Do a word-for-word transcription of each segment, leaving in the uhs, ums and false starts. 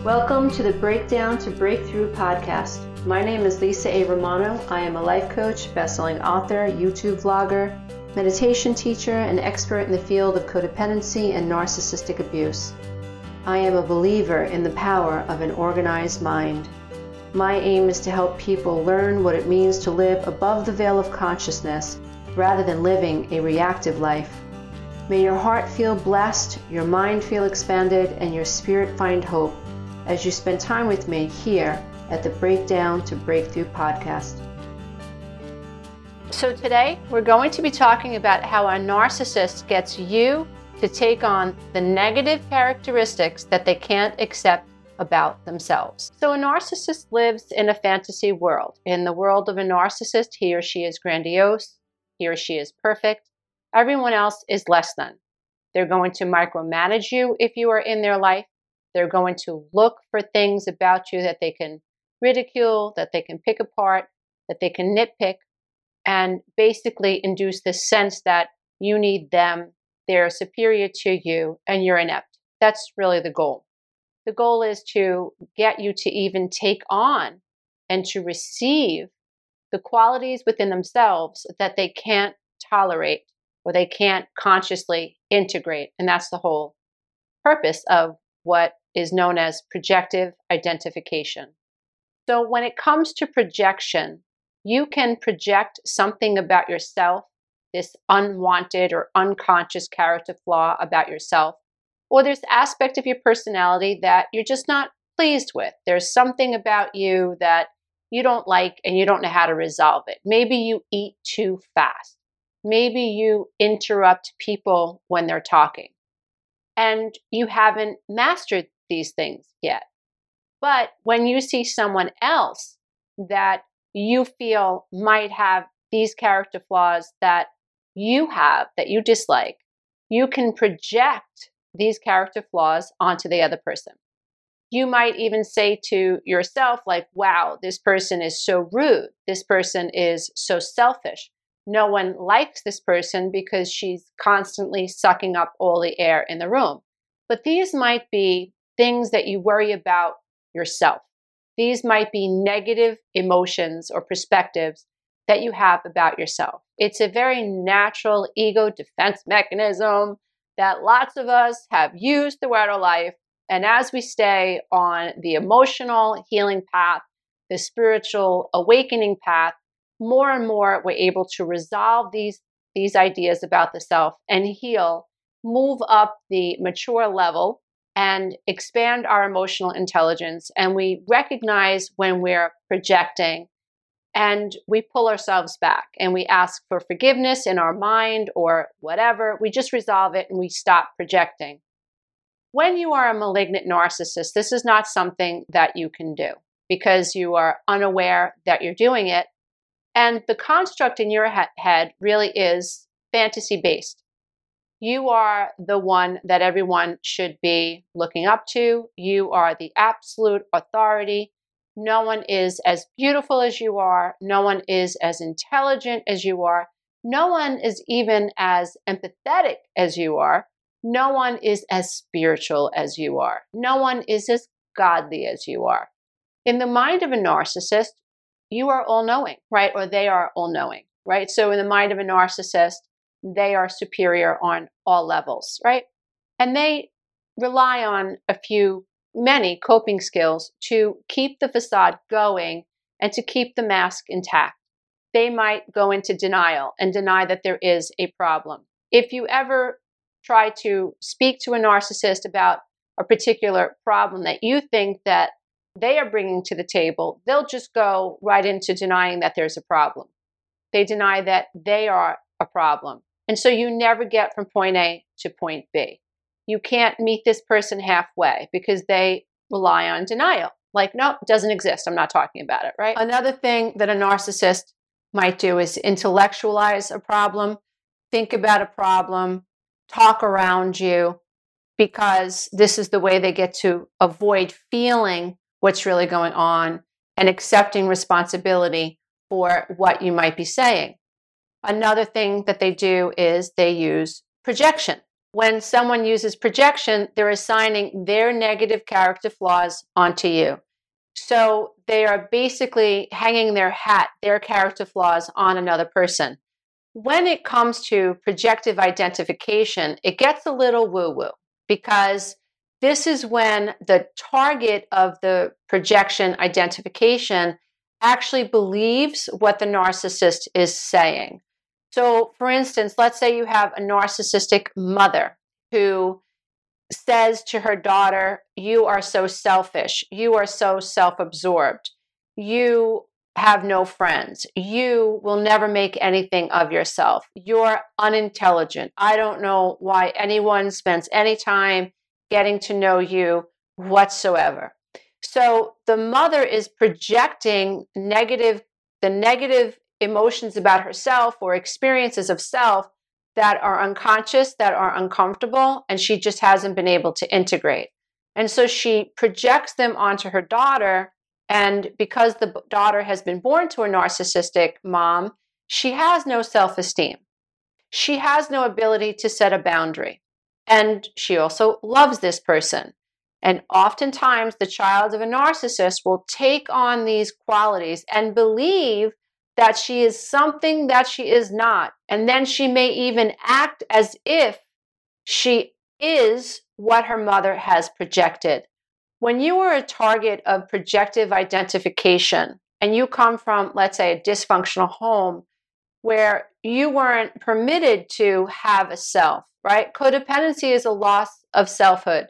Welcome to the Breakdown to Breakthrough podcast. My name is Lisa A. Romano. I am a life coach, best-selling author, YouTube vlogger, meditation teacher, and expert in the field of codependency and narcissistic abuse. I am a believer in the power of an organized mind. My aim is to help people learn what it means to live above the veil of consciousness rather than living a reactive life. May your heart feel blessed, your mind feel expanded, and your spirit find hope as you spend time with me here at the Breakdown to Breakthrough podcast. So today we're going to be talking about how a narcissist gets you to take on the negative characteristics that they can't accept about themselves. So a narcissist lives in a fantasy world. In the world of a narcissist, he or she is grandiose, he or she is perfect. Everyone else is less than. They're going to micromanage you if you are in their life. They're going to look for things about you that they can ridicule, that they can pick apart, that they can nitpick, and basically induce this sense that you need them, they're superior to you, and you're inept. That's really the goal. The goal is to get you to even take on and to receive the qualities within themselves that they can't tolerate or they can't consciously integrate. And that's the whole purpose of what is known as projective identification. So when it comes to projection, you can project something about yourself, this unwanted or unconscious character flaw about yourself, or there's aspect of your personality that you're just not pleased with. There's something about you that you don't like and you don't know how to resolve it. Maybe you eat too fast. Maybe you interrupt people when they're talking. And you haven't mastered these things yet. But when you see someone else that you feel might have these character flaws that you have, that you dislike, you can project these character flaws onto the other person. You might even say to yourself, like, wow, this person is so rude. This person is so selfish. No one likes this person because she's constantly sucking up all the air in the room. But these might be things that you worry about yourself. These might be negative emotions or perspectives that you have about yourself. It's a very natural ego defense mechanism that lots of us have used throughout our life. And as we stay on the emotional healing path, the spiritual awakening path, more and more we're able to resolve these, these ideas about the self and heal, move up the mature level and expand our emotional intelligence. And we recognize when we're projecting and we pull ourselves back and we ask for forgiveness in our mind or whatever. We just resolve it and we stop projecting. When you are a malignant narcissist, this is not something that you can do because you are unaware that you're doing it. And the construct in your he- head really is fantasy-based. You are the one that everyone should be looking up to. You are the absolute authority. No one is as beautiful as you are. No one is as intelligent as you are. No one is even as empathetic as you are. No one is as spiritual as you are. No one is as godly as you are. In the mind of a narcissist, you are all-knowing, right? Or they are all-knowing, right? So in the mind of a narcissist, they are superior on all levels, right? And they rely on a few, many coping skills to keep the facade going and to keep the mask intact. They might go into denial and deny that there is a problem. If you ever try to speak to a narcissist about a particular problem that you think that they are bringing to the table, they'll just go right into denying that there's a problem. They deny that they are a problem. And so you never get from point A to point B. You can't meet this person halfway because they rely on denial. Like, nope, doesn't exist. I'm not talking about it, right? Another thing that a narcissist might do is intellectualize a problem, think about a problem, talk around you, because this is the way they get to avoid feeling what's really going on and accepting responsibility for what you might be saying. Another thing that they do is they use projection. when someone uses projection, they're assigning their negative character flaws onto you. So they are basically hanging their hat, their character flaws on another person. When it comes to projective identification, it gets a little woo-woo because this is when the target of the projection identification actually believes what the narcissist is saying. So, for instance, let's say you have a narcissistic mother who says to her daughter, "You are so selfish. You are so self-absorbed. You have no friends. You will never make anything of yourself. You're unintelligent. I don't know why anyone spends any time getting to know you whatsoever." So the mother is projecting negative, the negative emotions about herself or experiences of self that are unconscious, that are uncomfortable, and she just hasn't been able to integrate. And so she projects them onto her daughter. And because the daughter has been born to a narcissistic mom, she has no self-esteem. She has no ability to set a boundary. And she also loves this person. And oftentimes the child of a narcissist will take on these qualities and believe that she is something that she is not. And then she may even act as if she is what her mother has projected. When you are a target of projective identification and you come from, let's say, a dysfunctional home where you weren't permitted to have a self, right? Codependency is a loss of selfhood.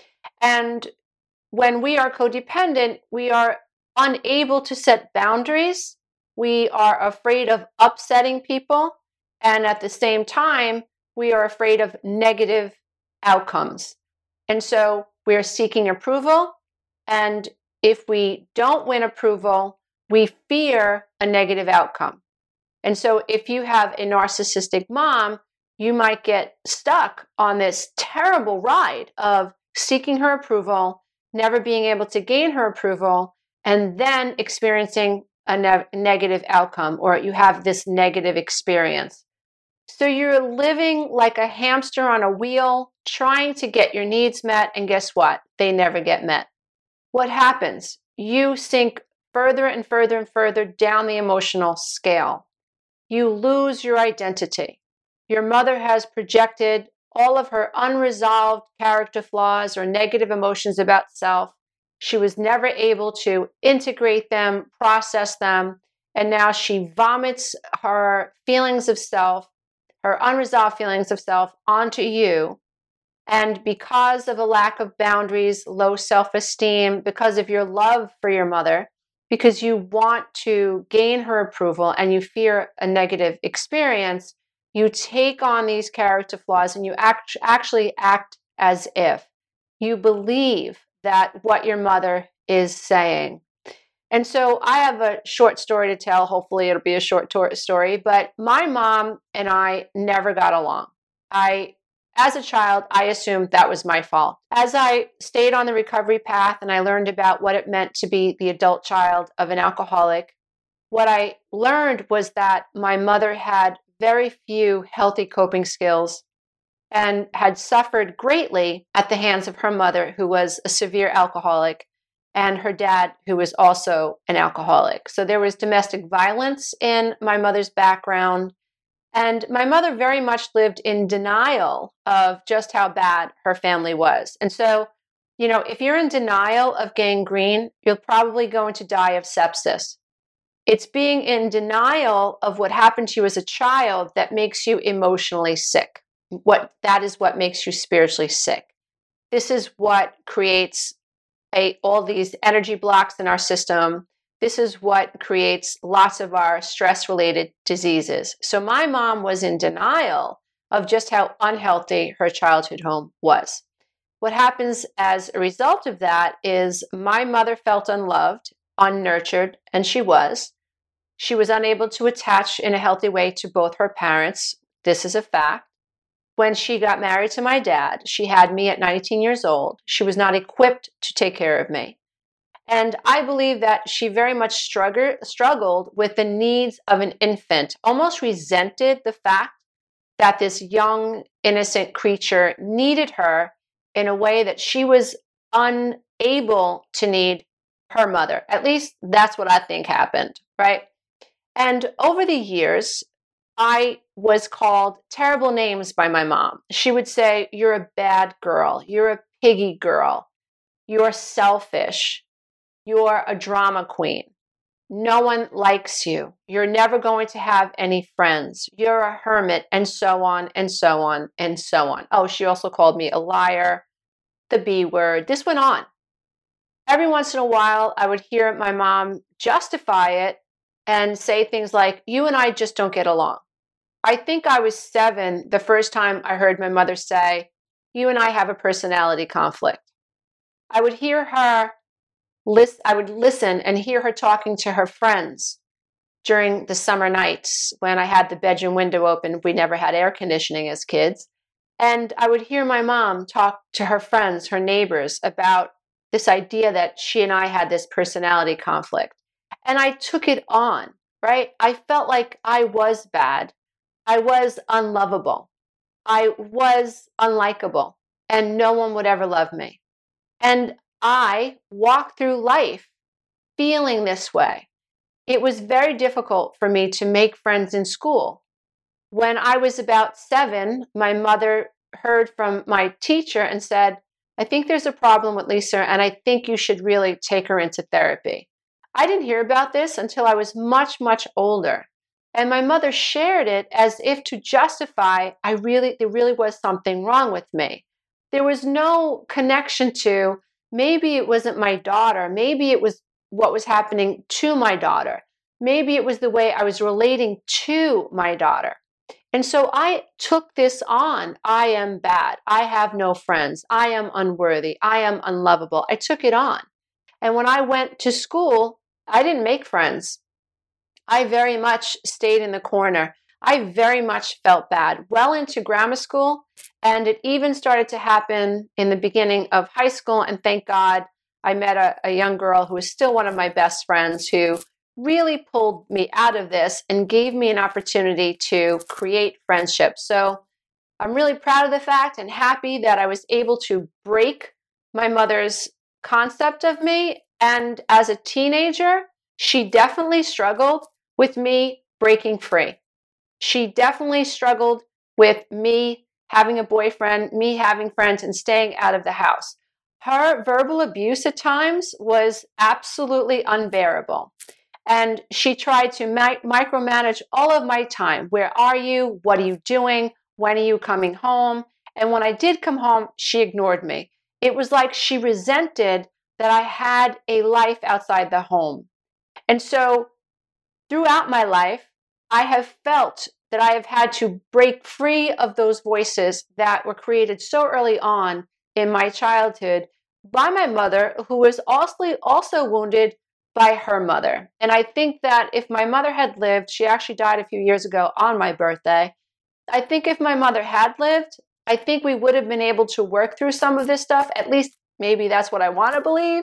And when we are codependent, we are unable to set boundaries. We are afraid of upsetting people. And at the same time, we are afraid of negative outcomes. And so we're seeking approval. And if we don't win approval, we fear a negative outcome. And so if you have a narcissistic mom, you might get stuck on this terrible ride of seeking her approval, never being able to gain her approval, and then experiencing a ne- negative outcome, or you have this negative experience. So you're living like a hamster on a wheel, trying to get your needs met, and guess what? They never get met. What happens? You sink further and further and further down the emotional scale. You lose your identity. Your mother has projected all of her unresolved character flaws or negative emotions about self. She was never able to integrate them, process them, and now she vomits her feelings of self, her unresolved feelings of self onto you. And because of a lack of boundaries, low self-esteem, because of your love for your mother, because you want to gain her approval and you fear a negative experience, you take on these character flaws and you act, actually act as if you believe that what your mother is saying. And so I have a short story to tell. Hopefully it'll be a short to- story, but my mom and I never got along. I, as a child, I assumed that was my fault. As I stayed on the recovery path and I learned about what it meant to be the adult child of an alcoholic, what I learned was that my mother had very few healthy coping skills and had suffered greatly at the hands of her mother, who was a severe alcoholic, and her dad, who was also an alcoholic. So there was domestic violence in my mother's background. And my mother very much lived in denial of just how bad her family was. And so, you know, if you're in denial of gangrene, you're probably going to die of sepsis. It's being in denial of what happened to you as a child that makes you emotionally sick. What that is what makes you spiritually sick. This is what creates a, all these energy blocks in our system. This is what creates lots of our stress-related diseases. So my mom was in denial of just how unhealthy her childhood home was. What happens as a result of that is my mother felt unloved, unnurtured, and she was. She was unable to attach in a healthy way to both her parents. This is a fact. When she got married to my dad, she had me at nineteen years old. She was not equipped to take care of me. And I believe that she very much struggled, struggled with the needs of an infant, almost resented the fact that this young innocent creature needed her in a way that she was unable to need her mother. At least that's what I think happened, right? And over the years, I was called terrible names by my mom. She would say, "You're a bad girl. You're a piggy girl. You're selfish. You're a drama queen. No one likes you. You're never going to have any friends. You're a hermit," and so on and so on and so on. Oh, she also called me a liar, the B word. This went on. Every once in a while, I would hear my mom justify it and say things like, "You and I just don't get along." I think I was seven the first time I heard my mother say, "You and I have a personality conflict." I would hear her List, I would listen and hear her talking to her friends during the summer nights when I had the bedroom window open. We never had air conditioning as kids. And I would hear my mom talk to her friends, her neighbors, about this idea that she and I had this personality conflict. And I took it on, right? I felt like I was bad. I was unlovable. I was unlikable. And no one would ever love me. And I walked through life feeling this way. It was very difficult for me to make friends in school. When I was about seven, my mother heard from my teacher and said, "I think there's a problem with Lisa, and I think you should really take her into therapy." I didn't hear about this until I was much, much older. And my mother shared it as if to justify I really, there really was something wrong with me. There was no connection to maybe it wasn't my daughter. Maybe it was what was happening to my daughter. Maybe it was the way I was relating to my daughter. And so I took this on. I am bad. I have no friends. I am unworthy. I am unlovable. I took it on. And when I went to school, I didn't make friends. I very much stayed in the corner. I very much felt bad well into grammar school, and it even started to happen in the beginning of high school. And thank God I met a, a young girl who is still one of my best friends who really pulled me out of this and gave me an opportunity to create friendships. So I'm really proud of the fact and happy that I was able to break my mother's concept of me. And as a teenager, she definitely struggled with me breaking free. She definitely struggled with me having a boyfriend, me having friends, and staying out of the house. Her verbal abuse at times was absolutely unbearable. And she tried to mi- micromanage all of my time. Where are you? What are you doing? When are you coming home? And when I did come home, she ignored me. It was like she resented that I had a life outside the home. And so throughout my life, I have felt that I have had to break free of those voices that were created so early on in my childhood by my mother, who was also, also wounded by her mother. And I think that if my mother had lived, she actually died a few years ago on my birthday. I think if my mother had lived, I think we would have been able to work through some of this stuff. At least maybe that's what I want to believe.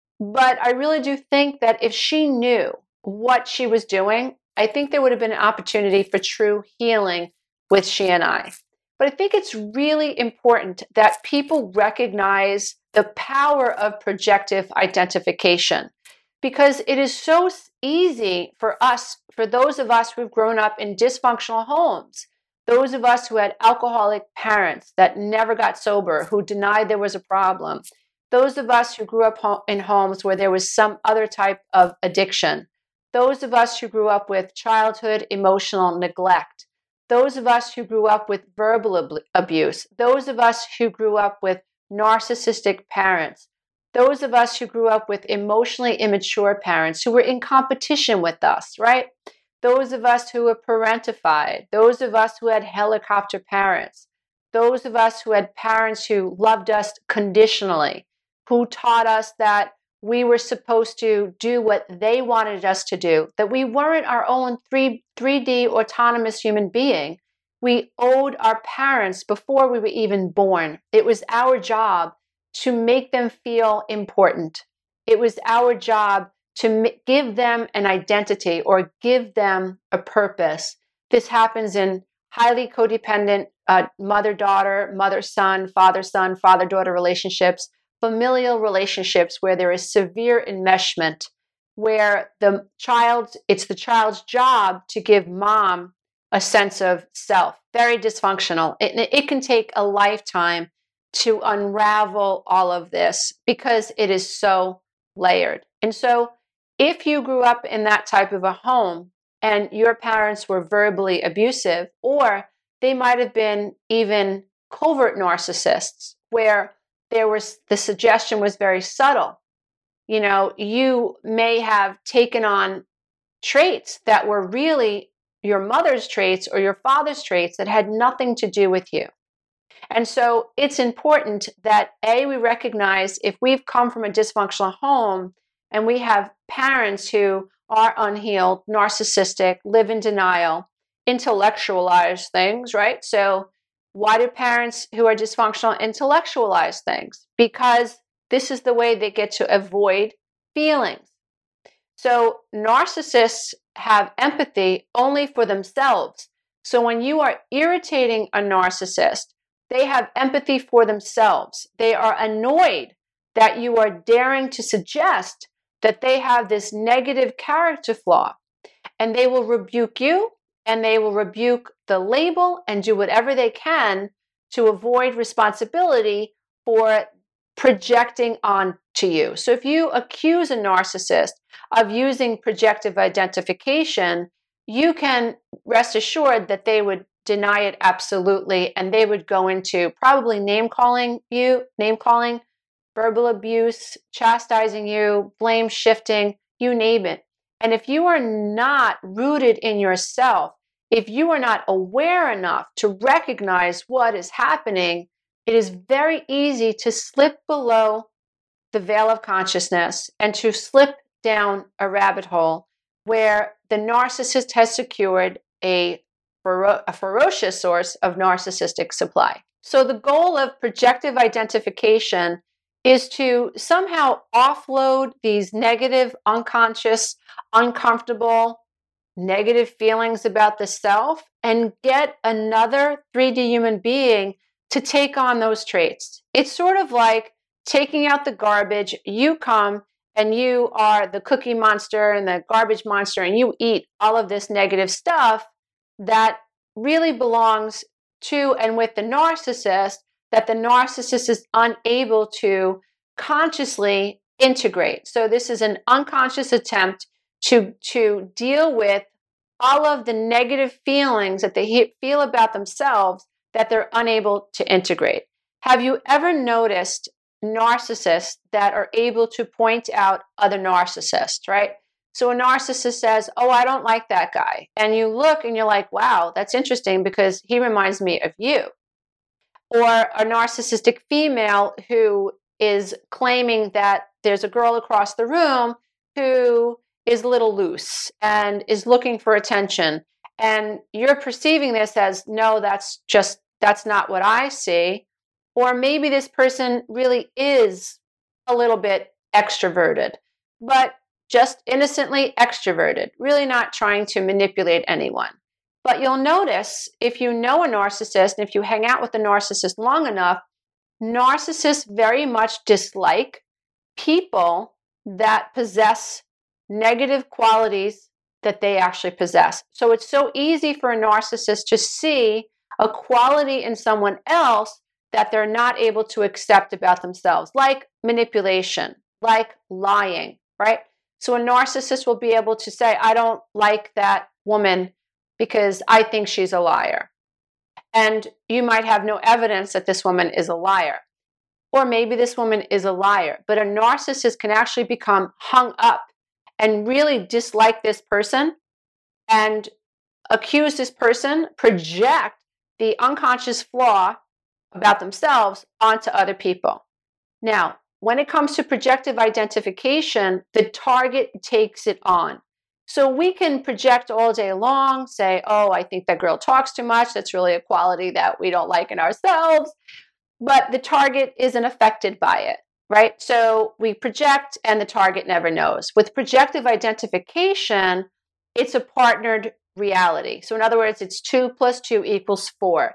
But I really do think that if she knew what she was doing, I think there would have been an opportunity for true healing with she and I. But I think it's really important that people recognize the power of projective identification, because it is so easy for us, for those of us who've grown up in dysfunctional homes, those of us who had alcoholic parents that never got sober, who denied there was a problem, those of us who grew up in homes where there was some other type of addiction, those of us who grew up with childhood emotional neglect, those of us who grew up with verbal ab- abuse, those of us who grew up with narcissistic parents, those of us who grew up with emotionally immature parents who were in competition with us, right? Those of us who were parentified, those of us who had helicopter parents, those of us who had parents who loved us conditionally, who taught us that we were supposed to do what they wanted us to do, that we weren't our own three, 3D autonomous human being. We owed our parents before we were even born. It was our job to make them feel important. It was our job to give them an identity or give them a purpose. This happens in highly codependent uh, mother-daughter, mother-son, father-son, father-daughter relationships, familial relationships where there is severe enmeshment, where the child, it's the child's job to give mom a sense of self. Very dysfunctional. It, it can take a lifetime to unravel all of this because it is so layered. And so if you grew up in that type of a home and your parents were verbally abusive, or they might have been even covert narcissists where there was the suggestion was very subtle. You know, you may have taken on traits that were really your mother's traits or your father's traits that had nothing to do with you. And so it's important that A, we recognize if we've come from a dysfunctional home and we have parents who are unhealed, narcissistic, live in denial, intellectualize things, right? So why do parents who are dysfunctional intellectualize things? Because this is the way they get to avoid feelings. So narcissists have empathy only for themselves. So when you are irritating a narcissist, they have empathy for themselves. They are annoyed that you are daring to suggest that they have this negative character flaw, and they will rebuke you, and they will rebuke the label and do whatever they can to avoid responsibility for projecting onto you. So if you accuse a narcissist of using projective identification, you can rest assured that they would deny it absolutely, and they would go into probably name calling you, name calling, verbal abuse, chastising you, blame shifting, you name it. And if you are not rooted in yourself, if you are not aware enough to recognize what is happening, it is very easy to slip below the veil of consciousness and to slip down a rabbit hole where the narcissist has secured a, fero- a ferocious source of narcissistic supply. So the goal of projective identification is to somehow offload these negative, unconscious, uncomfortable, negative feelings about the self and get another three D human being to take on those traits. It's sort of like taking out the garbage. You come and you are the cookie monster and the garbage monster, and you eat all of this negative stuff that really belongs to and with the narcissist, that the narcissist is unable to consciously integrate. So this is an unconscious attempt to, to deal with all of the negative feelings that they feel about themselves that they're unable to integrate. Have you ever noticed narcissists that are able to point out other narcissists, right? So a narcissist says, oh, I don't like that guy. And you look and you're like, wow, that's interesting because he reminds me of you. Or a narcissistic female who is claiming that there's a girl across the room who is a little loose and is looking for attention. And you're perceiving this as, no, that's just, that's not what I see. Or maybe this person really is a little bit extroverted, but just innocently extroverted, really not trying to manipulate anyone. But you'll notice if you know a narcissist and if you hang out with a narcissist long enough, narcissists very much dislike people that possess negative qualities that they actually possess. So it's so easy for a narcissist to see a quality in someone else that they're not able to accept about themselves, like manipulation, like lying, right? So a narcissist will be able to say, I don't like that woman because I think she's a liar. And you might have no evidence that this woman is a liar. Or maybe this woman is a liar. But a narcissist can actually become hung up and really dislike this person and accuse this person, project the unconscious flaw about themselves onto other people. Now, when it comes to projective identification, the target takes it on. So we can project all day long, say, oh, I think that girl talks too much. That's really a quality that we don't like in ourselves. But the target isn't affected by it, right? So we project and the target never knows. With projective identification, it's a partnered reality. So in other words, it's two plus two equals four.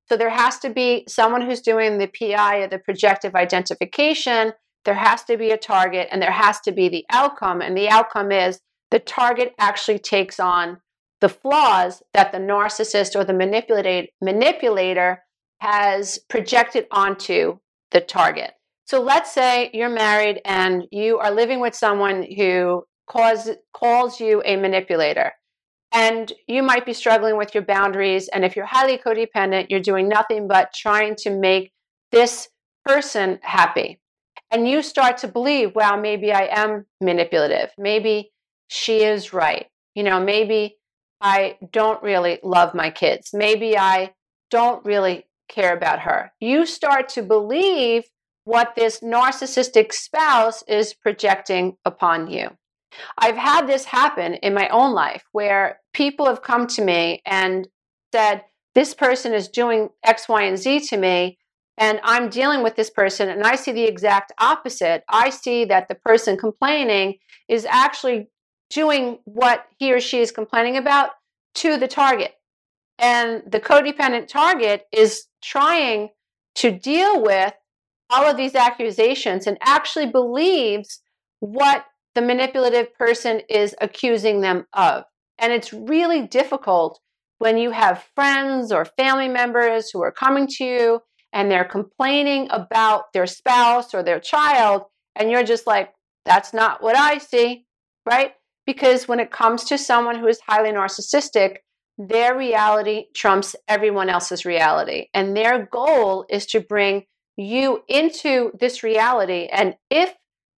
So there has to be someone who's doing the P I, or the projective identification. There has to be a target, and there has to be the outcome. And the outcome is the target actually takes on the flaws that the narcissist or the manipulate, manipulator has projected onto the target. So let's say you're married and you are living with someone who calls, calls you a manipulator. And you might be struggling with your boundaries. And if you're highly codependent, you're doing nothing but trying to make this person happy. And you start to believe, well, maybe I am manipulative. Maybe she is right. You know, maybe I don't really love my kids. Maybe I don't really care about her. You start to believe what this narcissistic spouse is projecting upon you. I've had this happen in my own life where people have come to me and said, this person is doing X, Y, and Z to me, and I'm dealing with this person, and I see the exact opposite. I see that the person complaining is actually doing what he or she is complaining about to the target. And the codependent target is trying to deal with all of these accusations and actually believes what the manipulative person is accusing them of. And it's really difficult when you have friends or family members who are coming to you and they're complaining about their spouse or their child, and you're just like, that's not what I see, right? Because when it comes to someone who is highly narcissistic, their reality trumps everyone else's reality. And their goal is to bring you into this reality. And if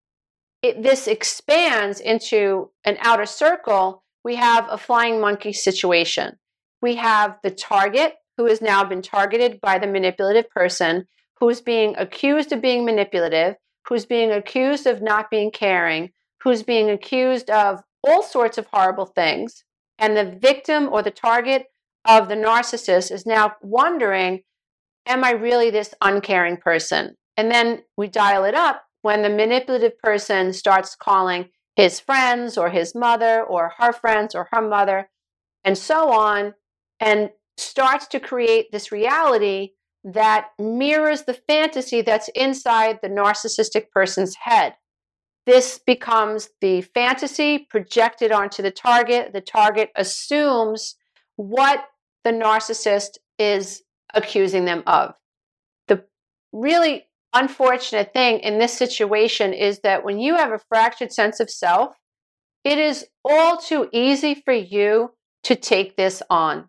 it, this expands into an outer circle, we have a flying monkey situation. We have the target who has now been targeted by the manipulative person, who's being accused of being manipulative, who's being accused of not being caring, who's being accused of all sorts of horrible things. And the victim or the target of the narcissist is now wondering, am I really this uncaring person? And then we dial it up when the manipulative person starts calling his friends or his mother or her friends or her mother and so on, and starts to create this reality that mirrors the fantasy that's inside the narcissistic person's head. This becomes the fantasy projected onto the target. The target assumes what the narcissist is accusing them of. The really unfortunate thing in this situation is that when you have a fractured sense of self, it is all too easy for you to take this on.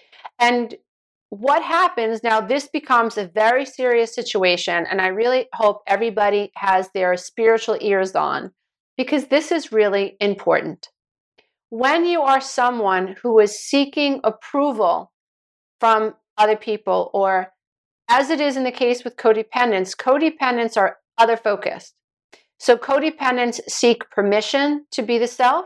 And what happens now, this becomes a very serious situation, and I really hope everybody has their spiritual ears on, because this is really important. When you are someone who is seeking approval from other people, or as it is in the case with codependents, codependents are other focused. So codependents seek permission to be the self,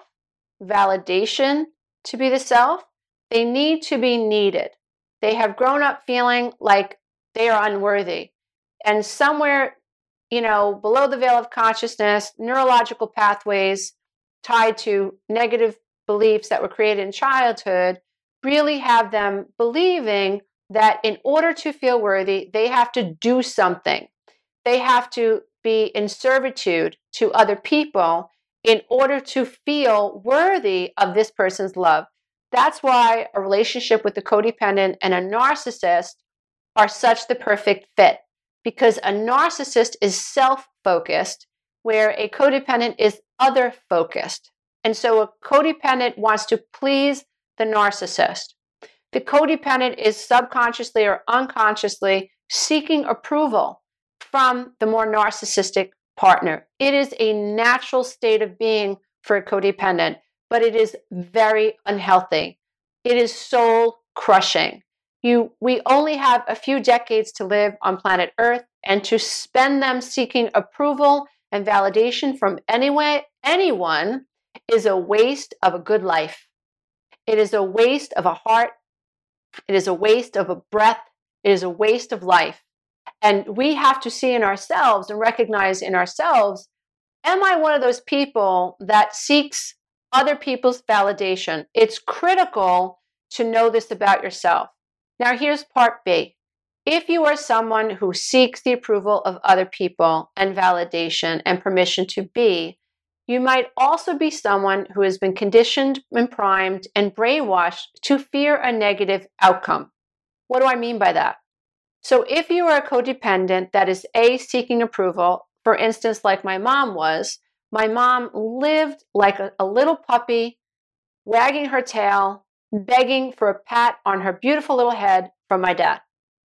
validation to be the self. They need to be needed. They have grown up feeling like they are unworthy. And somewhere, you know, below the veil of consciousness, neurological pathways tied to negative beliefs that were created in childhood really have them believing that in order to feel worthy, they have to do something. They have to be in servitude to other people in order to feel worthy of this person's love. That's why a relationship with a codependent and a narcissist are such the perfect fit, because a narcissist is self-focused, where a codependent is other-focused. And so a codependent wants to please the narcissist. The codependent is subconsciously or unconsciously seeking approval from the more narcissistic partner. It is a natural state of being for a codependent, but it is very unhealthy. It is soul crushing. You, we only have a few decades to live on planet Earth, and to spend them seeking approval and validation from anyone, anyone is a waste of a good life. It is a waste of a heart. It is a waste of a breath. It is a waste of life. And we have to see in ourselves and recognize in ourselves, am I one of those people that seeks other people's validation? It's critical to know this about yourself. Now, here's part B. if you are someone who seeks the approval of other people and validation and permission to be, you might also be someone who has been conditioned and primed and brainwashed to fear a negative outcome. What do I mean by that? So if you are a codependent that is A, seeking approval, for instance, like my mom was, my mom lived like a, a little puppy, wagging her tail, begging for a pat on her beautiful little head from my dad.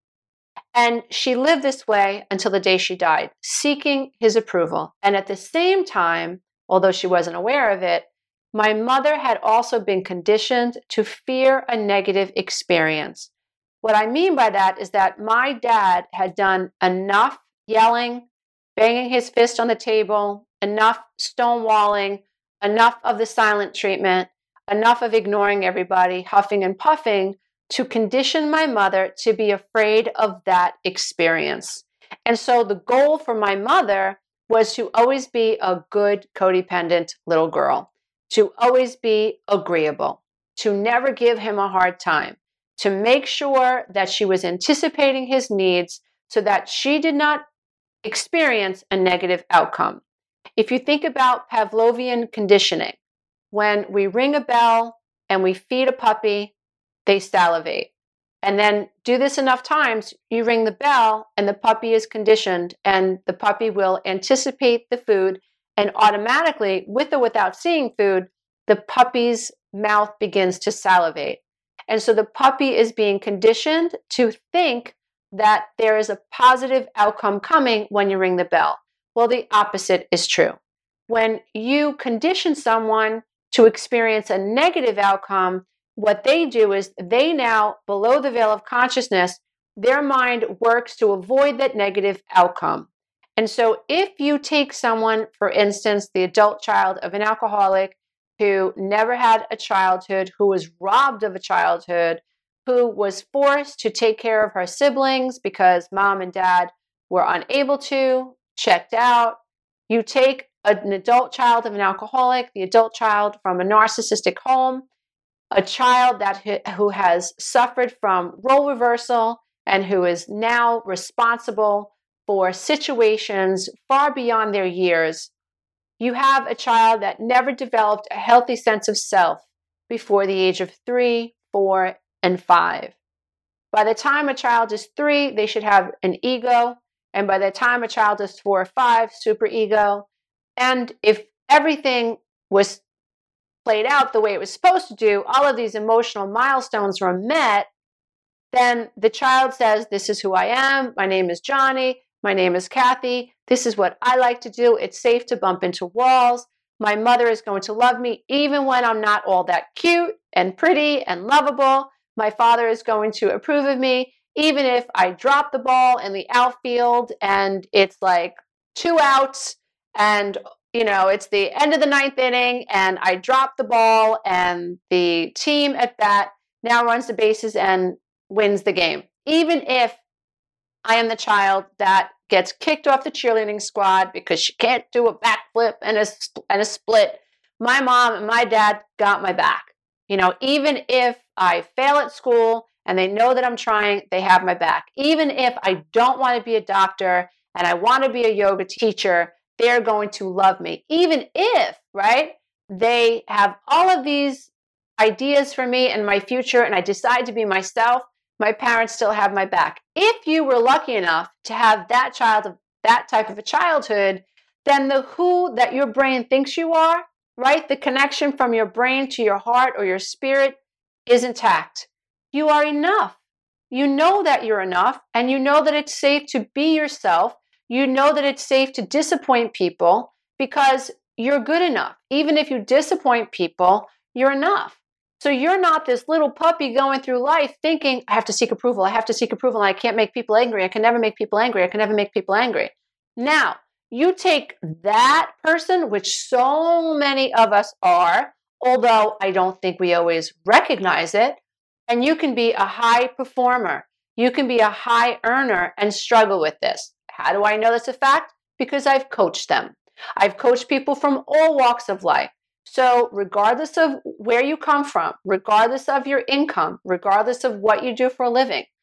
And she lived this way until the day she died, seeking his approval. And at the same time, although she wasn't aware of it, my mother had also been conditioned to fear a negative experience. What I mean by that is that my dad had done enough yelling, banging his fist on the table, enough stonewalling, enough of the silent treatment, enough of ignoring everybody, huffing and puffing, to condition my mother to be afraid of that experience. And so the goal for my mother was to always be a good codependent little girl, to always be agreeable, to never give him a hard time, to make sure that she was anticipating his needs so that she did not experience a negative outcome. If you think about Pavlovian conditioning, when we ring a bell and we feed a puppy, they salivate. And then do this enough times, you ring the bell and the puppy is conditioned and the puppy will anticipate the food, and automatically, with or without seeing food, the puppy's mouth begins to salivate. And so the puppy is being conditioned to think that there is a positive outcome coming when you ring the bell. Well, the opposite is true. When you condition someone to experience a negative outcome, what they do is they now, below the veil of consciousness, their mind works to avoid that negative outcome. And so if you take someone, for instance, the adult child of an alcoholic who never had a childhood, who was robbed of a childhood, who was forced to take care of her siblings because mom and dad were unable to, checked out. You take an adult child of an alcoholic, the adult child from a narcissistic home, a child that who has suffered from role reversal and who is now responsible for situations far beyond their years. You have a child that never developed a healthy sense of self before the age of three, four, and five. By the time a child is three, they should have an ego. And by the time a child is four or five, superego. And if everything was played out the way it was supposed to do, all of these emotional milestones were met, then the child says, this is who I am. My name is Johnny. My name is Kathy. This is what I like to do. It's safe to bump into walls. My mother is going to love me even when I'm not all that cute and pretty and lovable. My father is going to approve of me even if I drop the ball in the outfield and it's like two outs and you know, it's the end of the ninth inning and I drop the ball and the team at bat now runs the bases and wins the game. Even if I am the child that gets kicked off the cheerleading squad because she can't do a backflip and a, and a split, my mom and my dad got my back. You know, even if I fail at school and they know that I'm trying, they have my back. Even if I don't want to be a doctor and I want to be a yoga teacher, they're going to love me. Even if, right, they have all of these ideas for me and my future and I decide to be myself, my parents still have my back. If you were lucky enough to have that child of that type of a childhood, then the who that your brain thinks you are, right, the connection from your brain to your heart or your spirit is intact. You are enough. You know that you're enough, and you know that it's safe to be yourself. You know that it's safe to disappoint people because you're good enough. Even if you disappoint people, you're enough. So you're not this little puppy going through life thinking, I have to seek approval, I have to seek approval, and I can't make people angry. I can never make people angry. I can never make people angry. Now, you take that person, which so many of us are, although I don't think we always recognize it, and you can be a high performer. You can be a high earner and struggle with this. How do I know that's a fact? Because I've coached them. I've coached people from all walks of life. So regardless of where you come from, regardless of your income, regardless of what you do for a living,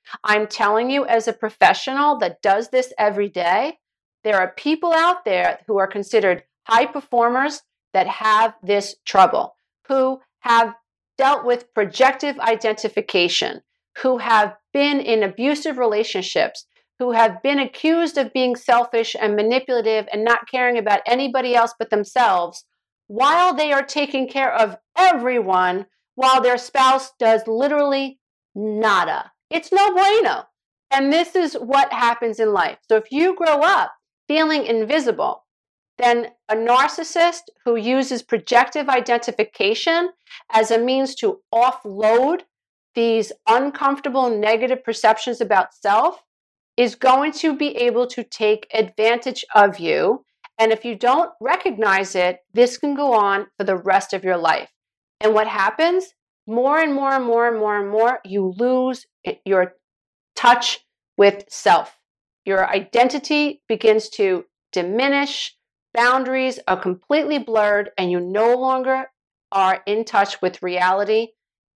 I'm telling you, as a professional that does this every day, there are people out there who are considered high performers that have this trouble, who have dealt with projective identification, who have been in abusive relationships, who have been accused of being selfish and manipulative and not caring about anybody else but themselves, while they are taking care of everyone, while their spouse does literally nada. It's no bueno. And this is what happens in life. So if you grow up feeling invisible, then a narcissist who uses projective identification as a means to offload these uncomfortable negative perceptions about self is going to be able to take advantage of you. And if you don't recognize it, this can go on for the rest of your life. And what happens? More and more and more and more and more, you lose your touch with self. Your identity begins to diminish. Boundaries are completely blurred, and you no longer are in touch with reality,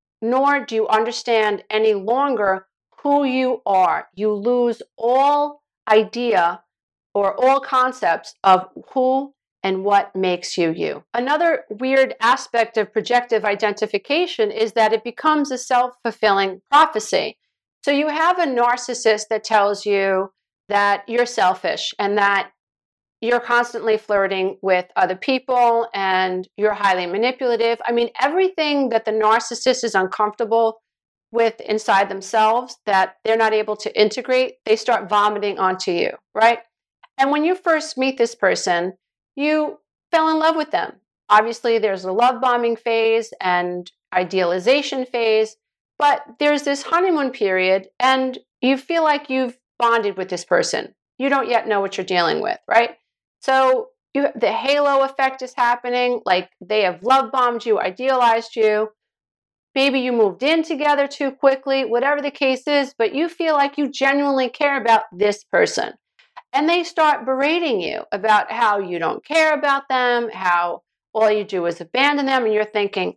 nor do you understand any longer who you are. You lose all idea or all concepts of who and what makes you you. Another weird aspect of projective identification is that it becomes a self-fulfilling prophecy. So you have a narcissist that tells you that you're selfish and that you're constantly flirting with other people and you're highly manipulative. I mean, everything that the narcissist is uncomfortable with inside themselves that they're not able to integrate, they start vomiting onto you, right? And when you first meet this person, you fell in love with them. Obviously, there's a love bombing phase and idealization phase, but there's this honeymoon period and you feel like you've bonded with this person. You don't yet know what you're dealing with, right? So you, the halo effect is happening, like they have love bombed you, idealized you. Maybe you moved in together too quickly, whatever the case is, but you feel like you genuinely care about this person. And they start berating you about how you don't care about them, how all you do is abandon them. And you're thinking,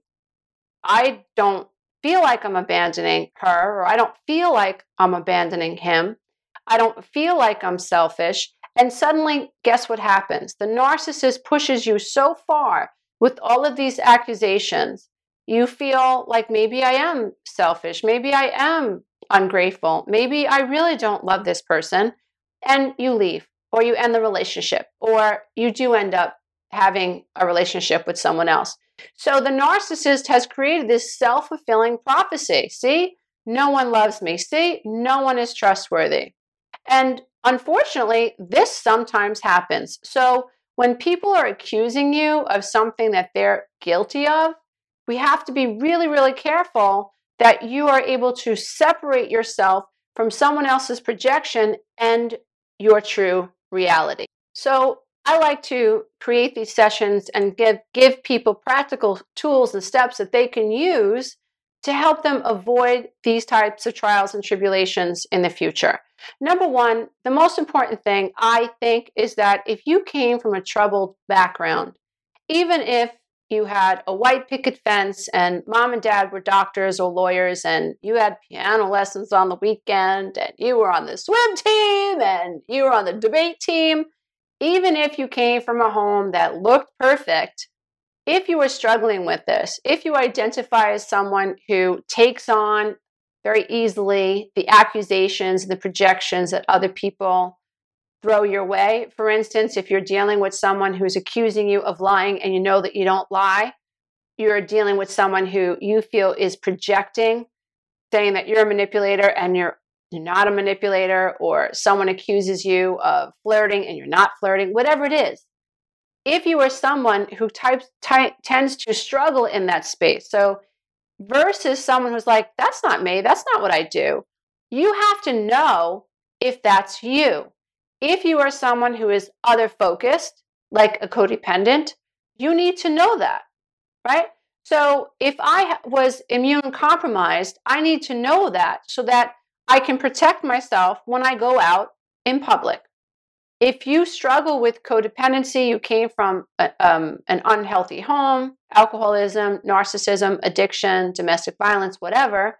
I don't feel like I'm abandoning her, or I don't feel like I'm abandoning him. I don't feel like I'm selfish. And suddenly, guess what happens? The narcissist pushes you so far with all of these accusations. You feel like maybe I am selfish. Maybe I am ungrateful. Maybe I really don't love this person. And you leave, or you end the relationship, or you do end up having a relationship with someone else. So the narcissist has created this self-fulfilling prophecy. See, no one loves me. See, no one is trustworthy. And unfortunately, this sometimes happens. So when people are accusing you of something that they're guilty of, we have to be really, really careful that you are able to separate yourself from someone else's projection and your true reality. So I like to create these sessions and give, give people practical tools and steps that they can use to help them avoid these types of trials and tribulations in the future. Number one, the most important thing I think is that if you came from a troubled background, even if you had a white picket fence and mom and dad were doctors or lawyers and you had piano lessons on the weekend and you were on the swim team and you were on the debate team, even if you came from a home that looked perfect, if you were struggling with this, if you identify as someone who takes on very easily the accusations, the projections that other people throw your way. For instance, if you're dealing with someone who's accusing you of lying and you know that you don't lie, you're dealing with someone who you feel is projecting, saying that you're a manipulator and you're, you're not a manipulator, or someone accuses you of flirting and you're not flirting, whatever it is. If you are someone who types, ty- tends to struggle in that space, so versus someone who's like, that's not me, that's not what I do, you have to know if that's you. If you are someone who is other focused, like a codependent, you need to know that, right? So if I was immune compromised, I need to know that so that I can protect myself when I go out in public. If you struggle with codependency, you came from a, um, an unhealthy home, alcoholism, narcissism, addiction, domestic violence, whatever,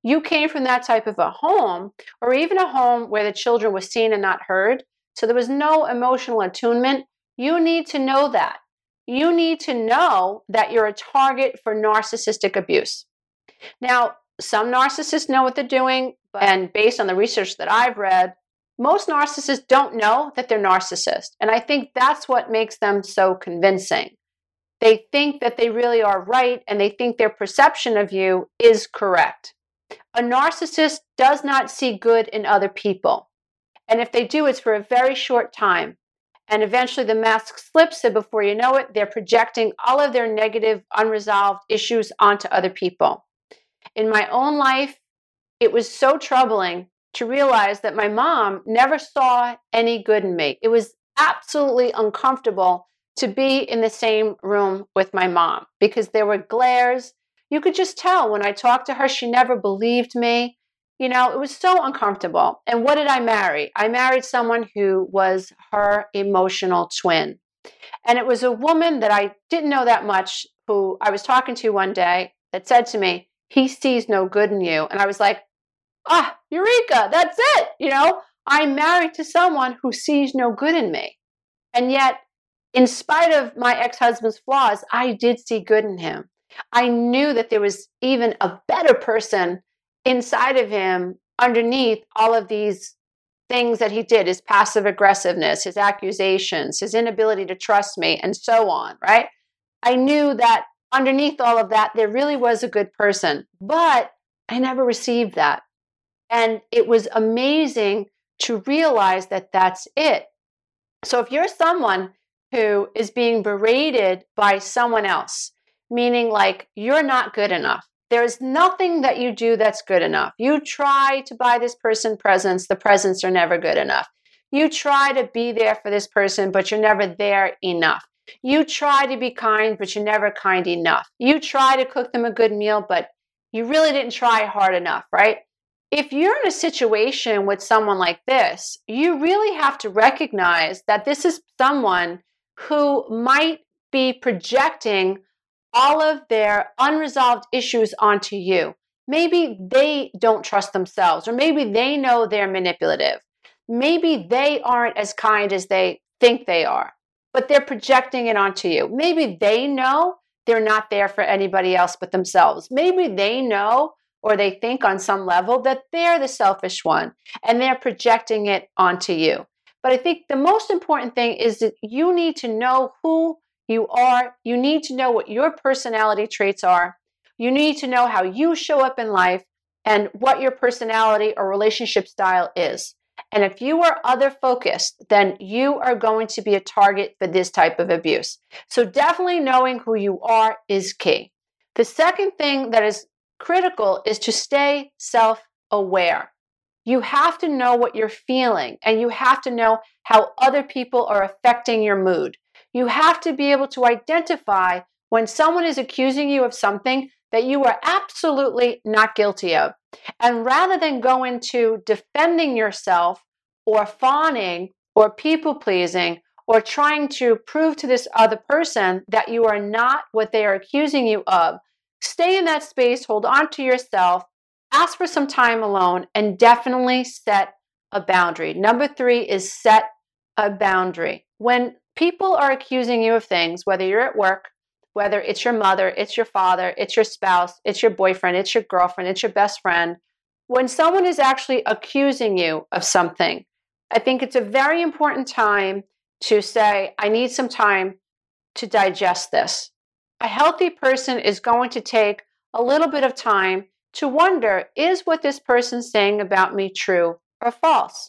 you came from that type of a home, or even a home where the children were seen and not heard, so there was no emotional attunement, you need to know that. You need to know that you're a target for narcissistic abuse. Now, some narcissists know what they're doing, and based on the research that I've read, most narcissists don't know that they're narcissists. And I think that's what makes them so convincing. They think that they really are right, and they think their perception of you is correct. A narcissist does not see good in other people. And if they do, it's for a very short time. And eventually the mask slips, and before you know it, they're projecting all of their negative, unresolved issues onto other people. In my own life, it was so troubling to realize that my mom never saw any good in me. It was absolutely uncomfortable to be in the same room with my mom because there were glares. You could just tell when I talked to her, she never believed me. You know, it was so uncomfortable. And what did I marry? I married someone who was her emotional twin. And it was a woman that I didn't know that much, who I was talking to one day, that said to me, "He sees no good in you." And I was like, ah, Eureka, that's it. You know, I'm married to someone who sees no good in me. And yet, in spite of my ex-husband's flaws, I did see good in him. I knew that there was even a better person inside of him underneath all of these things that he did, his passive aggressiveness, his accusations, his inability to trust me, and so on, right? I knew that underneath all of that, there really was a good person, but I never received that. And it was amazing to realize that that's it. So if you're someone who is being berated by someone else, meaning like you're not good enough, there's nothing that you do that's good enough. You try to buy this person presents, the presents are never good enough. You try to be there for this person, but you're never there enough. You try to be kind, but you're never kind enough. You try to cook them a good meal, but you really didn't try hard enough, right? If you're in a situation with someone like this, you really have to recognize that this is someone who might be projecting all of their unresolved issues onto you. Maybe they don't trust themselves, or maybe they know they're manipulative. Maybe they aren't as kind as they think they are, but they're projecting it onto you. Maybe they know they're not there for anybody else but themselves. Maybe they know, or they think on some level, that they're the selfish one, and they're projecting it onto you. But I think the most important thing is that you need to know who you are. You need to know what your personality traits are. You need to know how you show up in life and what your personality or relationship style is. And if you are other focused, then you are going to be a target for this type of abuse. So definitely knowing who you are is key. The second thing that is critical is to stay self-aware. You have to know what you're feeling, and you have to know how other people are affecting your mood. You have to be able to identify when someone is accusing you of something that you are absolutely not guilty of. And rather than go into defending yourself or fawning or people-pleasing or trying to prove to this other person that you are not what they are accusing you of, stay in that space, hold on to yourself, ask for some time alone, and definitely set a boundary. Number three is set a boundary. When people are accusing you of things, whether you're at work, whether it's your mother, it's your father, it's your spouse, it's your boyfriend, it's your girlfriend, it's your best friend, when someone is actually accusing you of something, I think it's a very important time to say, I need some time to digest this. A healthy person is going to take a little bit of time to wonder, is what this person's saying about me true or false?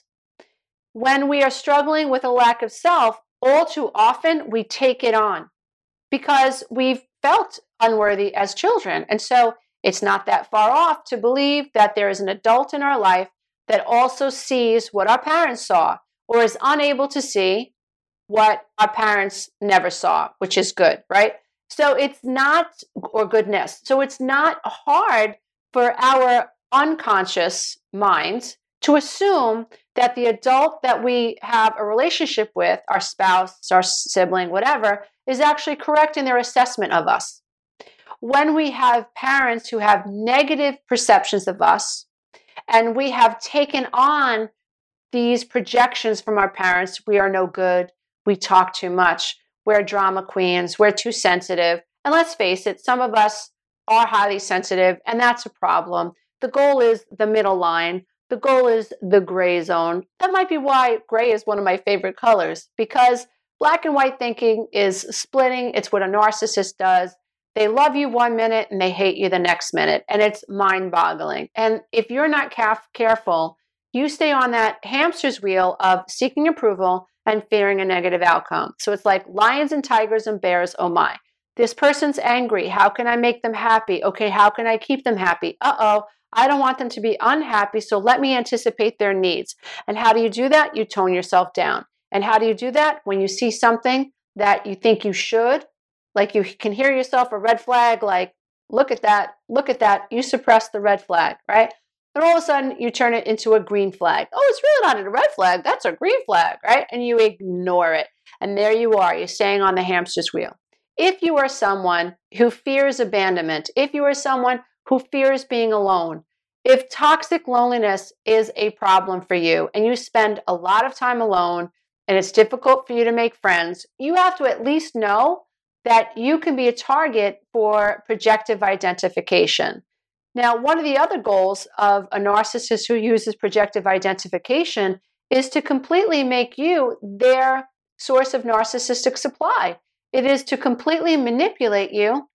When we are struggling with a lack of self, all too often we take it on because we've felt unworthy as children. And so it's not that far off to believe that there is an adult in our life that also sees what our parents saw or is unable to see what our parents never saw, which is good, right? So it's not, or goodness. So it's not hard for our unconscious minds to assume that the adult that we have a relationship with, our spouse, our sibling, whatever, is actually correct in their assessment of us. when we have parents who have negative perceptions of us, and we have taken on these projections from our parents. We are no good. We talk too much. We're drama queens. We're too sensitive. And let's face it, some of us are highly sensitive, and that's a problem. The goal is the middle line. The goal is the gray zone. That might be why gray is one of my favorite colors, because black and white thinking is splitting. It's what a narcissist does. They love you one minute and they hate you the next minute, and it's mind-boggling. And if you're not caref- careful, you stay on that hamster's wheel of seeking approval and fearing a negative outcome. So it's like lions and tigers and bears, oh my. This person's angry. How can I make them happy? Okay, how can I keep them happy? Uh-oh, I don't want them to be unhappy, so let me anticipate their needs. And how do you do that? You tone yourself down. And how do you do that? When you see something that you think you should, like you can hear yourself a red flag, like, look at that, look at that, you suppress the red flag, right? And all of a sudden, you turn it into a green flag. Oh, it's really not a red flag. That's a green flag, right? And you ignore it. And there you are. You're staying on the hamster's wheel. If you are someone who fears abandonment, if you are someone who fears being alone, if toxic loneliness is a problem for you and you spend a lot of time alone and it's difficult for you to make friends, you have to at least know that you can be a target for projective identification. Now, one of the other goals of a narcissist who uses projective identification is to completely make you their source of narcissistic supply. It is to completely manipulate you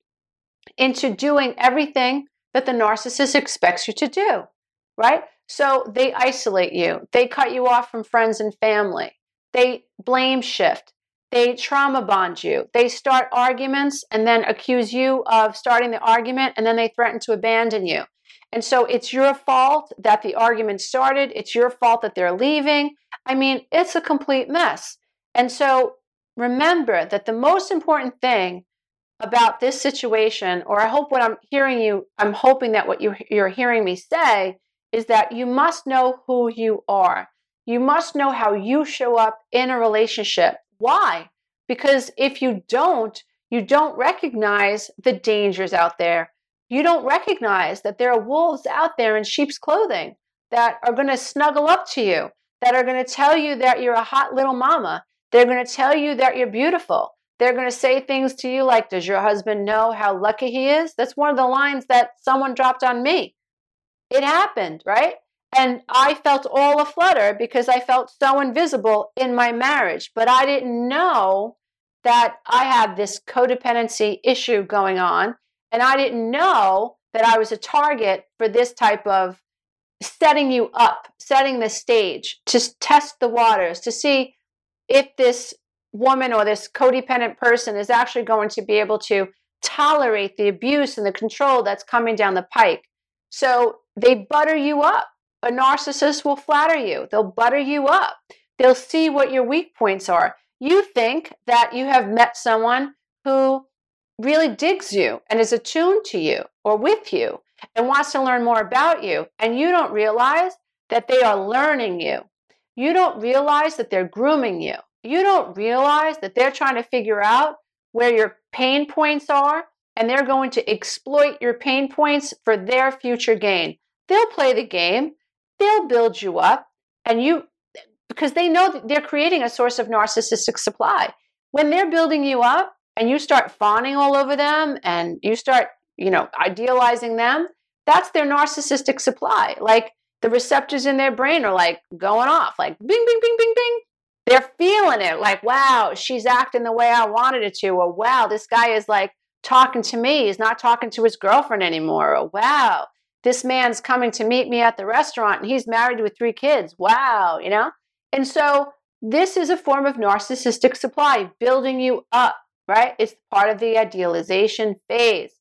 into doing everything that the narcissist expects you to do, right? So they isolate you. They cut you off from friends and family. They blame shift. They trauma bond you. They start arguments and then accuse you of starting the argument, and then they threaten to abandon you. And so it's your fault that the argument started. It's your fault that they're leaving. I mean, it's a complete mess. And so remember that the most important thing about this situation, or I hope what I'm hearing you, I'm hoping that what you, you're hearing me say is that you must know who you are. You must know how you show up in a relationship. Why? Because if you don't, you don't recognize the dangers out there. You don't recognize that there are wolves out there in sheep's clothing that are going to snuggle up to you, that are going to tell you that you're a hot little mama. They're going to tell you that you're beautiful. They're going to say things to you like, does your husband know how lucky he is? That's one of the lines that someone dropped on me. It happened, right? And I felt all aflutter because I felt so invisible in my marriage. But I didn't know that I had this codependency issue going on. And I didn't know that I was a target for this type of setting you up, setting the stage, to test the waters, to see if this woman or this codependent person is actually going to be able to tolerate the abuse and the control that's coming down the pike. So they butter you up. A narcissist will flatter you. They'll butter you up. They'll see what your weak points are. You think that you have met someone who really digs you and is attuned to you or with you and wants to learn more about you. And you don't realize that they are learning you. You don't realize that they're grooming you. You don't realize that they're trying to figure out where your pain points are, and they're going to exploit your pain points for their future gain. They'll play the game. They'll build you up, and you, because they know that they're creating a source of narcissistic supply. When they're building you up and you start fawning all over them and you start, you know, idealizing them, that's their narcissistic supply. Like the receptors in their brain are like going off, like bing, bing, bing, bing, bing. They're feeling it, like, wow, she's acting the way I wanted it to, or wow, this guy is like talking to me. He's not talking to his girlfriend anymore, or wow, this man's coming to meet me at the restaurant and he's married with three kids. Wow, you know? And so this is a form of narcissistic supply, building you up, right? It's part of the idealization phase.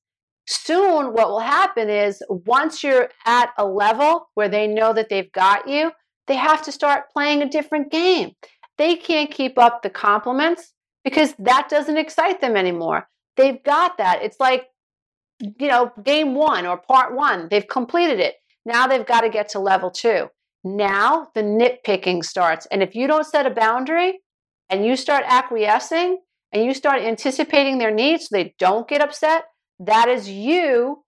Soon, what will happen is once you're at a level where they know that they've got you, they have to start playing a different game. They can't keep up the compliments because that doesn't excite them anymore. They've got that. It's like, you know, game one or part one, they've completed it. Now they've got to get to level two. Now the nitpicking starts. And if you don't set a boundary and you start acquiescing and you start anticipating their needs so they don't get upset, That is you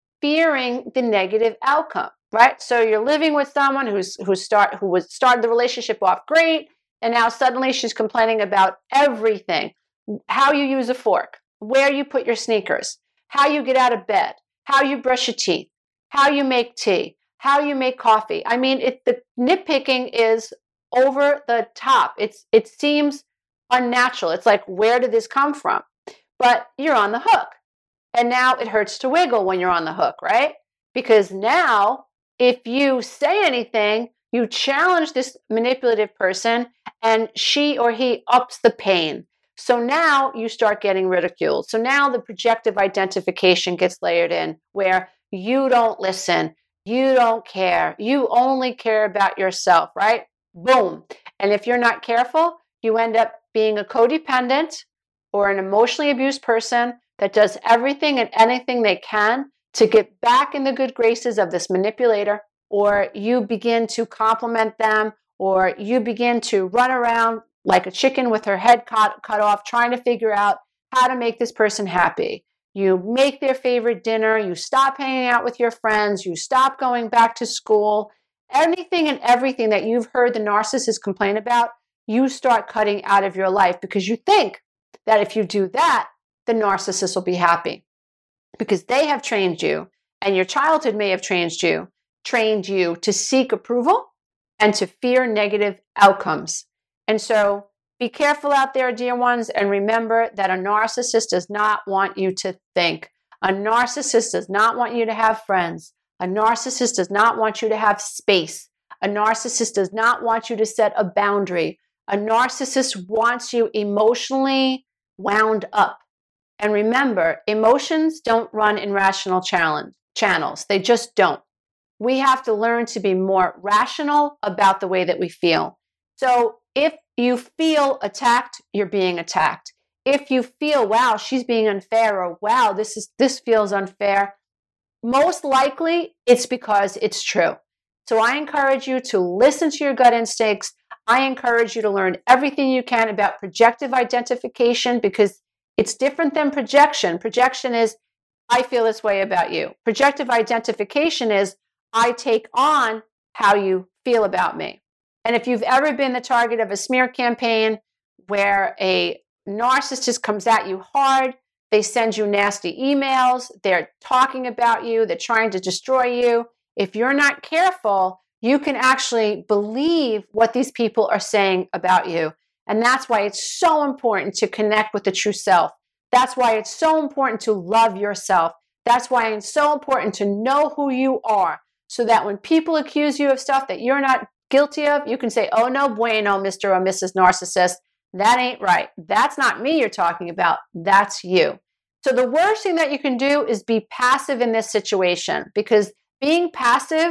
fearing the negative outcome, right? So you're living with someone who's who start who was started the relationship off great, and now suddenly she's complaining about everything. How you use a fork, where you put your sneakers, how you get out of bed, how you brush your teeth, how you make tea, how you make coffee. I mean, it, the nitpicking is over the top. It's it seems unnatural. It's like, where did this come from? But you're on the hook. And now it hurts to wiggle when you're on the hook, right? Because now if you say anything, you challenge this manipulative person and she or he ups the pain. So now you start getting ridiculed. So now the projective identification gets layered in where you don't listen, you don't care, you only care about yourself, right? Boom. And if you're not careful, you end up being a codependent or an emotionally abused person that does everything and anything they can to get back in the good graces of this manipulator, or you begin to compliment them, or you begin to run around like a chicken with her head cut, cut off, trying to figure out how to make this person happy. You make their favorite dinner, you stop hanging out with your friends, you stop going back to school. Anything and everything that you've heard the narcissist complain about, you start cutting out of your life because you think that if you do that, the narcissist will be happy. Because they have trained you, and your childhood may have trained you, trained you to seek approval and to fear negative outcomes. And so be careful out there, dear ones, and remember that a narcissist does not want you to think. A narcissist does not want you to have friends. A narcissist does not want you to have space. A narcissist does not want you to set a boundary. A narcissist wants you emotionally wound up. And remember, emotions don't run in rational challenge, channels. They just don't. We have to learn to be more rational about the way that we feel. So if you feel attacked, you're being attacked. If you feel, wow, she's being unfair, or wow, this is this feels unfair, most likely it's because it's true. So I encourage you to listen to your gut instincts. I encourage you to learn everything you can about projective identification, because it's different than projection. Projection is, I feel this way about you. Projective identification is, I take on how you feel about me. And if you've ever been the target of a smear campaign where a narcissist comes at you hard, they send you nasty emails, they're talking about you, they're trying to destroy you. If you're not careful, you can actually believe what these people are saying about you. And that's why it's so important to connect with the true self. That's why it's so important to love yourself. That's why it's so important to know who you are, so that when people accuse you of stuff that you're not guilty of, you can say, oh, no bueno, Mister or Missus Narcissist. That ain't right. That's not me you're talking about. That's you. So the worst thing that you can do is be passive in this situation, because being passive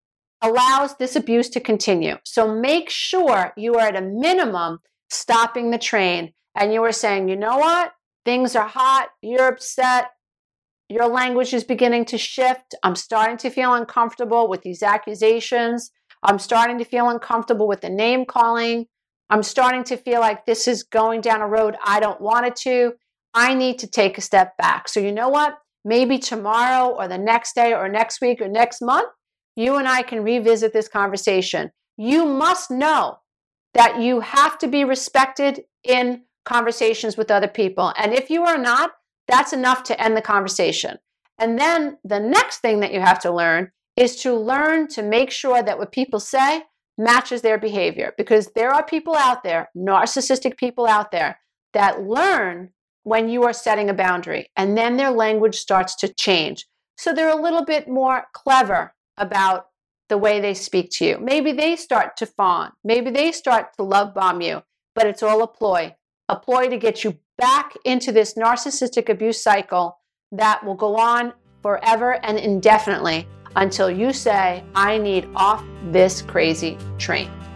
allows this abuse to continue. So make sure you are at a minimum stopping the train, and you are saying, you know what? Things are hot. You're upset. Your language is beginning to shift. I'm starting to feel uncomfortable with these accusations. I'm starting to feel uncomfortable with the name calling. I'm starting to feel like this is going down a road I don't want it to. I need to take a step back. So you know what? Maybe tomorrow or the next day or next week or next month, you and I can revisit this conversation. You must know that you have to be respected in conversations with other people. And if you are not, that's enough to end the conversation. And then the next thing that you have to learn is to learn to make sure that what people say matches their behavior. Because there are people out there, narcissistic people out there, that learn when you are setting a boundary, and then their language starts to change. So they're a little bit more clever about the way they speak to you. Maybe they start to fawn. Maybe they start to love bomb you, but it's all a ploy, a ploy to get you back into this narcissistic abuse cycle that will go on forever and indefinitely until you say, I need off this crazy train.